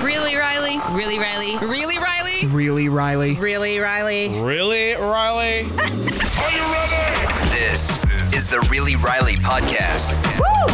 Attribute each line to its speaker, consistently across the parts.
Speaker 1: Really, Riley?
Speaker 2: Really, Riley?
Speaker 1: Really, Riley?
Speaker 3: Really, Riley?
Speaker 1: Really, Riley?
Speaker 4: Really, Riley?
Speaker 5: Are you ready?
Speaker 6: This is the Really Riley podcast.
Speaker 2: Woo!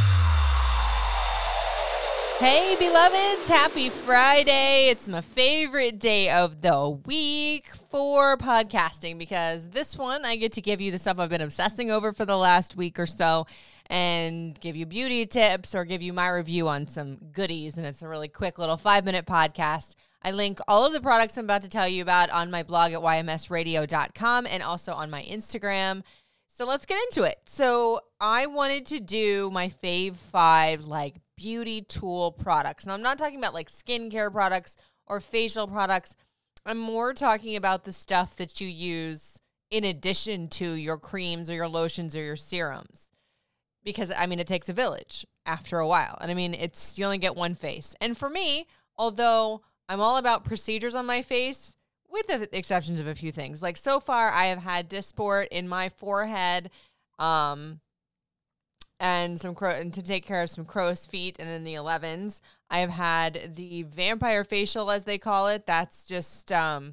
Speaker 2: Hey, beloveds. Happy Friday. It's my favorite day of the week for podcasting because this one I get to give you the stuff I've been obsessing over for the last week or so and give you beauty tips or give you my review on some goodies. And it's a really quick little 5-minute podcast. I link all of the products I'm about to tell you about on my blog at ymsradio.com and also on my Instagram. So let's get into it. So I wanted to do my fave 5 beauty tool products. Now I'm not talking about skincare products or facial products. I'm more talking about the stuff that you use in addition to your creams or your lotions or your serums. Because it takes a village after a while. And you only get one face. And for me, although I'm all about procedures on my face, with the exceptions of a few things. So far, I have had Dysport in my forehead, and to take care of some crow's feet, and in the 11s, I have had the vampire facial, as they call it. That's just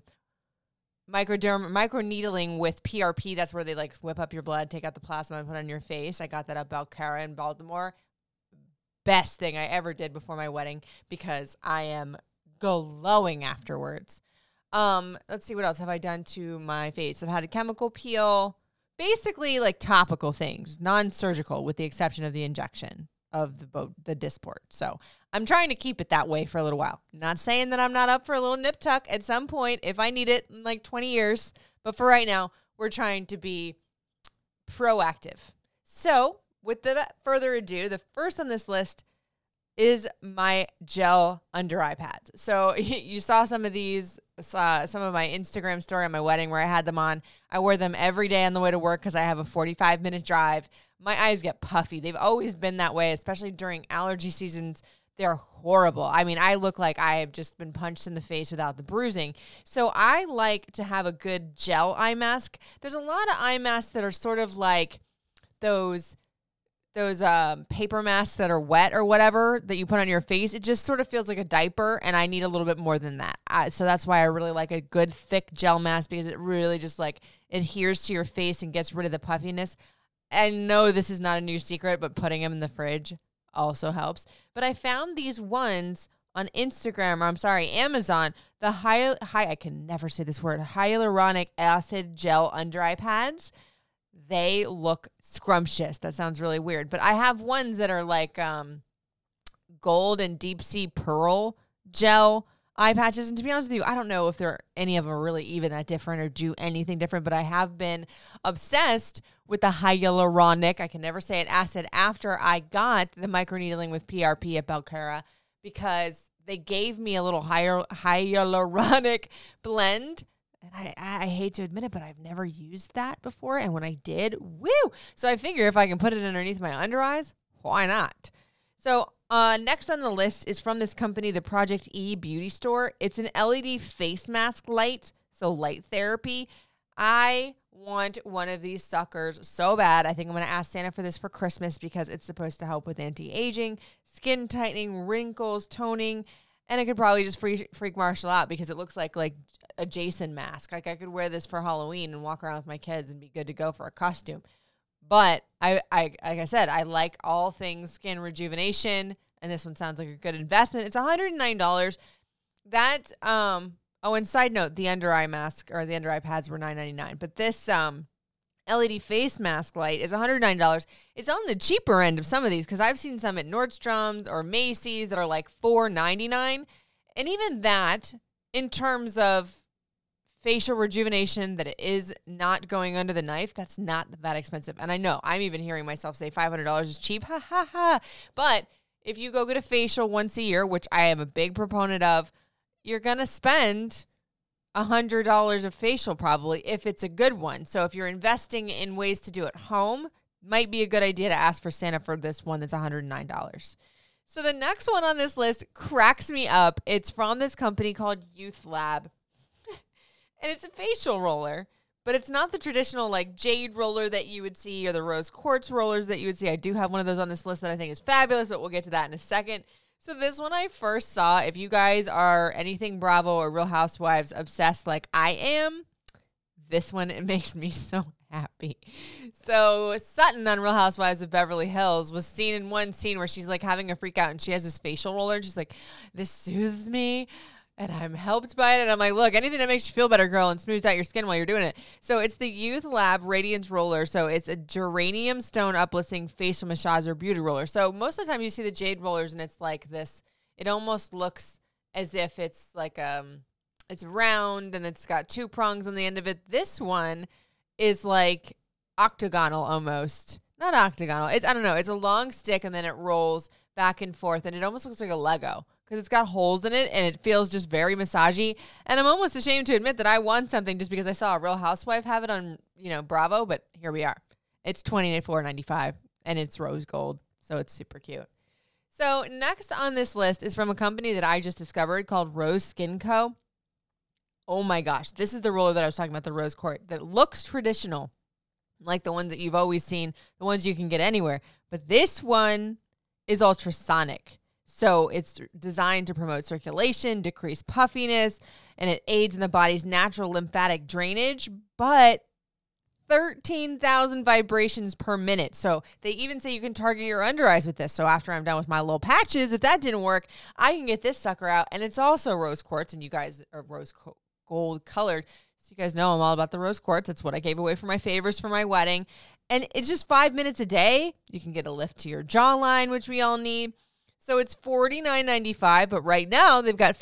Speaker 2: microneedling with PRP. That's where they whip up your blood, take out the plasma, and put it on your face. I got that at Belcara in Baltimore. Best thing I ever did before my wedding because I am glowing afterwards. Let's see, what else have I done to my face? I've had a chemical peel, basically topical things, non-surgical, with the exception of the injection of the Dysport. So I'm trying to keep it that way for a little while. Not saying that I'm not up for a little nip tuck at some point if I need it in 20 years. But for right now, we're trying to be proactive. So without further ado, the first on this list is my gel under eye pads. So you saw some of these, some of my Instagram story on my wedding where I had them on. I wear them every day on the way to work because I have a 45-minute drive. My eyes get puffy. They've always been that way, especially during allergy seasons. They're horrible. I look like I have just been punched in the face without the bruising. So I like to have a good gel eye mask. There's a lot of eye masks that are sort of like those paper masks that are wet or whatever that you put on your face. It just sort of feels like a diaper, and I need a little bit more than that. So that's why I really like a good thick gel mask because it really just adheres to your face and gets rid of the puffiness. I know this is not a new secret, but putting them in the fridge also helps. But I found these ones on Amazon, I can never say this word, hyaluronic acid gel under eye pads. They look scrumptious. That sounds really weird. But I have ones that are gold and deep sea pearl gel eye patches. And to be honest with you, I don't know if any of them are really even that different or do anything different. But I have been obsessed with the hyaluronic, I can never say it, acid after I got the microneedling with PRP at Belcara because they gave me a little hyaluronic blend. And I hate to admit it, but I've never used that before. And when I did, woo! So I figure if I can put it underneath my under eyes, why not? So next on the list is from this company, the Project E Beauty Store. It's an LED face mask light, so light therapy. I want one of these suckers so bad. I think I'm going to ask Santa for this for Christmas because it's supposed to help with anti-aging, skin tightening, wrinkles, toning. And I could probably just freak Marshall out because it looks like a Jason mask. I could wear this for Halloween and walk around with my kids and be good to go for a costume. But like I said, I like all things skin rejuvenation, and this one sounds like a good investment. It's $109. That and side note, the under eye mask or the under eye pads were $9.99. But this LED face mask light is $109. It's on the cheaper end of some of these because I've seen some at Nordstrom's or Macy's that are $4.99. And even that, in terms of facial rejuvenation, that it is not going under the knife, that's not that expensive. And I know, I'm even hearing myself say $500 is cheap, ha ha ha. But if you go get a facial once a year, which I am a big proponent of, you're going to spend $100 of facial probably if it's a good one. So if you're investing in ways to do it home, might be a good idea to ask for Santa for this one that's $109. So the next one on this list cracks me up. It's from this company called Youth Lab. And it's a facial roller, but it's not the traditional jade roller that you would see or the rose quartz rollers that you would see. I do have one of those on this list that I think is fabulous, but we'll get to that in a second. So this one I first saw, if you guys are anything Bravo or Real Housewives obsessed like I am, this one, it makes me so happy. So Sutton on Real Housewives of Beverly Hills was seen in one scene where she's like having a freak out and she has this facial roller and she's like, this soothes me and I'm helped by it. And I'm like, look, anything that makes you feel better, girl, and smooths out your skin while you're doing it. So it's the Youth Lab Radiance Roller. So it's a geranium stone uplifting facial massager beauty roller. So most of the time you see the jade rollers and it's like this, it almost looks as if it's like, it's round and it's got two prongs on the end of it. This one is like octagonal almost. Not octagonal. It's, I don't know. It's a long stick and then it rolls back and forth and it almost looks like a Lego because it's got holes in it and it feels just very massagey. And I'm almost ashamed to admit that I won something just because I saw a Real Housewife have it on, Bravo, but here we are. It's $24.95 and it's rose gold, so it's super cute. So next on this list is from a company that I just discovered called Rose Skin Co. Oh my gosh, this is the roller that I was talking about, the Rose Quartz, that looks traditional, like the ones that you've always seen, the ones you can get anywhere. But this one is ultrasonic. So it's designed to promote circulation, decrease puffiness, and it aids in the body's natural lymphatic drainage, but 13,000 vibrations per minute. So they even say you can target your under eyes with this. So after I'm done with my little patches, if that didn't work, I can get this sucker out. And it's also rose quartz, and you guys are gold colored. So you guys know I'm all about the rose quartz. That's what I gave away for my favors for my wedding. And it's just 5 minutes a day. You can get a lift to your jawline, which we all need. So it's $49.95, but right now they've got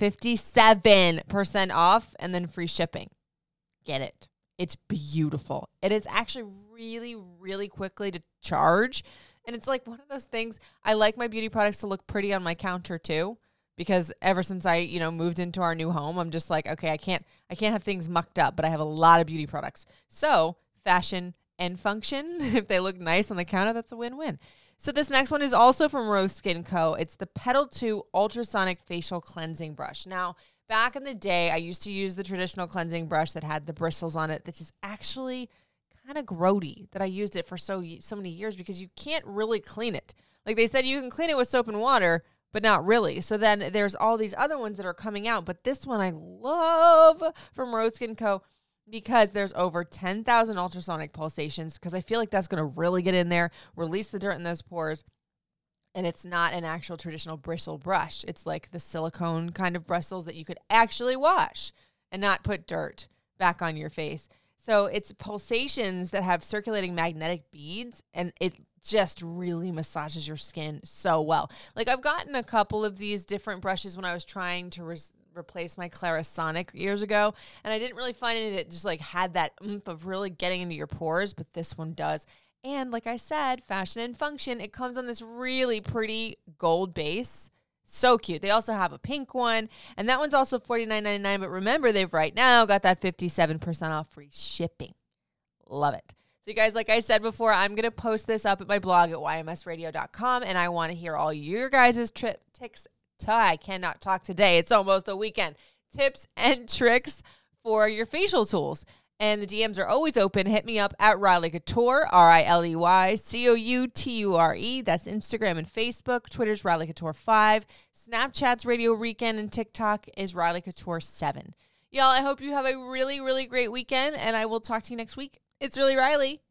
Speaker 2: 57% off and then free shipping. Get it. It's beautiful. It is actually really, really quickly to charge. And it's like one of those things, I like my beauty products to look pretty on my counter too. Because ever since I, moved into our new home, I'm just like, okay, I can't have things mucked up, but I have a lot of beauty products. So fashion and function, if they look nice on the counter, that's a win-win. So this next one is also from Rose Skin Co. It's the Petal 2 Ultrasonic Facial Cleansing Brush. Now, back in the day, I used to use the traditional cleansing brush that had the bristles on it. This is actually kind of grody that I used it for so many years because you can't really clean it. Like they said, you can clean it with soap and water, but not really. So then there's all these other ones that are coming out. But this one I love from Rose Skin Co. because there's over 10,000 ultrasonic pulsations because I feel like that's going to really get in there, release the dirt in those pores. And it's not an actual traditional bristle brush. It's like the silicone kind of bristles that you could actually wash and not put dirt back on your face. So it's pulsations that have circulating magnetic beads, and it just really massages your skin so well. Like I've gotten a couple of these different brushes when I was trying to replace my Clarisonic years ago, and I didn't really find any that just like had that oomph of really getting into your pores, but this one does. And like I said, fashion and function, it comes on this really pretty gold base. So cute. They also have a pink one, and that one's also $49.99. But remember, they've right now got that 57% off free shipping. Love it. So you guys, like I said before, I'm going to post this up at my blog at ymsradio.com, and I want to hear all your guys' tips. I cannot talk today. It's almost a weekend. Tips and tricks for your facial tools. And the DMs are always open. Hit me up at Riley Couture, RILEYCOUTURE. That's Instagram and Facebook. Twitter's Riley Couture 5. Snapchat's Radio Weekend, and TikTok is Riley Couture 7. Y'all, I hope you have a really, really great weekend, and I will talk to you next week. It's Really Riley.